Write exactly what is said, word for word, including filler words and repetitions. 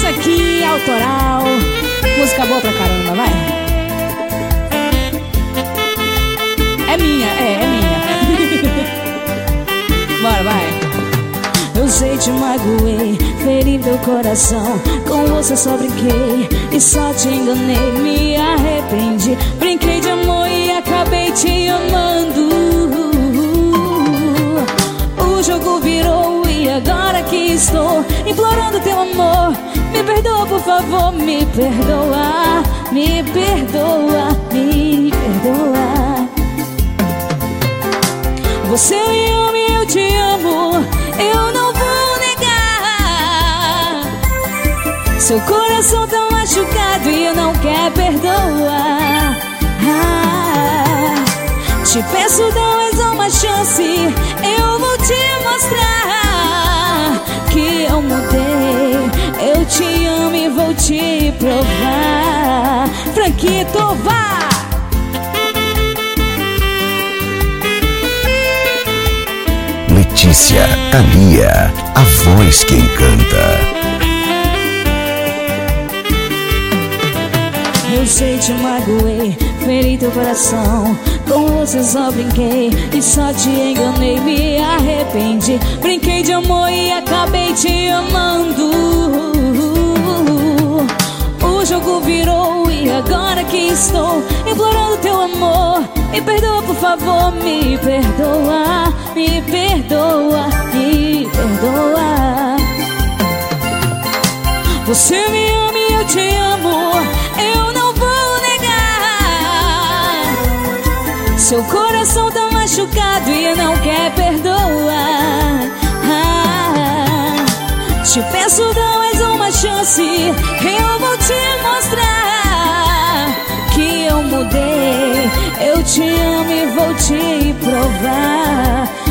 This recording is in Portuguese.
Essa aqui é autoral, música boa pra caramba, vai. É minha, é, é minha. Bora, vai. Eu sei, te magoei, feri teu coração. Com você só brinquei e só te enganei. Me arrependi, brinquei de amor e acabei te amando. O jogo virou e agora que estou implorando teu amor. Me perdoa, por favor, me perdoa. Me perdoa, me perdoa. Você me ama e eu te amo, eu não vou negar. Seu coração tá machucado e eu não quero perdoar. Ah, te peço, dá mais uma chance, eu vou te mostrar que eu mudei. Eu te amo e vou te provar. Franquito, vá! Letícia, Thalia, a voz que encanta. Eu sei, te magoei, feri teu coração. Com você só brinquei e só te enganei. Me arrependi, brinquei de amor e acabei te amando. O jogo virou e agora que estou implorando teu amor. Me perdoa, por favor, me perdoa. Me perdoa, me perdoa. Você me ama e eu te amo, eu não vou negar. Seu coração tá machucado e não quer perdoar. Ah, te peço, dá mais uma chance, eu vou te mostrar que eu mudei. Eu te amo e vou te provar.